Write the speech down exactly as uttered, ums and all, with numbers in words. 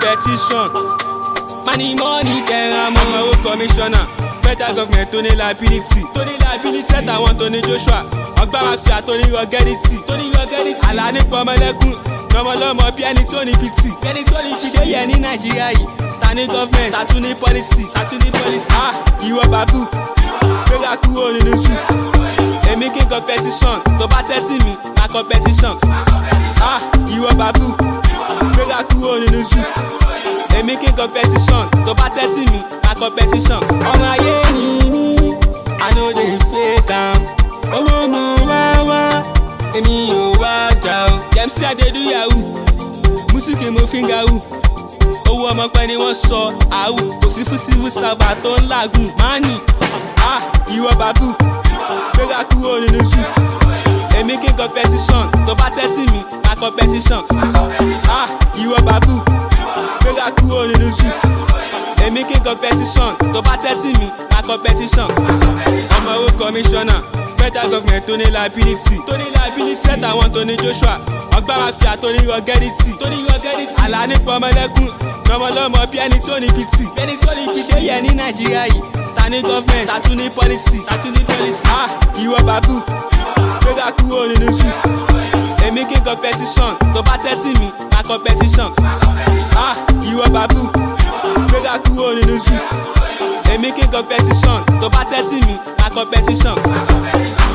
competition. Money, money, there I'm on my own commissioner. Federal government tó ní liability. tó ní liability. Set àwọn tó ní Joshua. Ọgbà mafia tó ní ruggedity. tó ní ruggedity. Àlàní pọmọlẹ́kùn. Lọ́mọlọ́mọ bí ẹni tó ní P T. bí ẹni tó ní P T. Ṣé yẹ ní Nàìjíríà yìí? Ta ní government. Ta tún ní policy. Ta tún ní policy. Ah, ìwọ bàbú. Gbéra kúrò nínú sùn. Èmi kí n competition. Tó bá tẹ́tí mi, na competition. Ah, ìwọ bàbú. Gbéra kúrò nínú sùn. Èmi kí n competition. Tó bá tẹ́tí mi, na competition. Ọmọ ayé ni mí, I no dey fake am. Owó mo wá wá, èmi ò wá jà o. Dem say I dey do yahoo, músíkì mo fi ń ga hù. Owó ọmọ pẹ́ ni wọ́n sọ àwù. Kò sí fún civil servant tó ń làágùn. Mánì, ah, ìwọ bàbú. Gbéra kúrò nínú sùn. Èmi kí n competition. Tó bá tẹ́tí mi, na competition. Ah, ìwọ bàbú. Gbéra kúrò nínú sùn. Èmi kí n competition. Tó bá tẹ́tí mi, na competition. Ọmọ owó commissioner. Federal government tó ní liability. tó ní liability. Set àwọn tó ní Joshua. Ọgbà mafia tó ní ruggedity. tó ní ruggedity. Àlàní pọmọlẹ́kùn. Lọ́mọlọ́mọ bí ẹni tó ní P T. bí ẹni tó ní P T. Ṣé yẹ ní Nàìjíríà yìí? Ta ní government. Ta tún ní policy. Ta tún ní policy. Ah, ìwọ bàbú. Gbéra kúrò nínú sùn. Èmi kí n competition. Tó bá tẹ́tí mi, na competition. Ah, ìwọ bàbú. Gbéra kúrò nínú sùn. Èmi kí n competition. Tó bá tẹ́tí mi, na competition.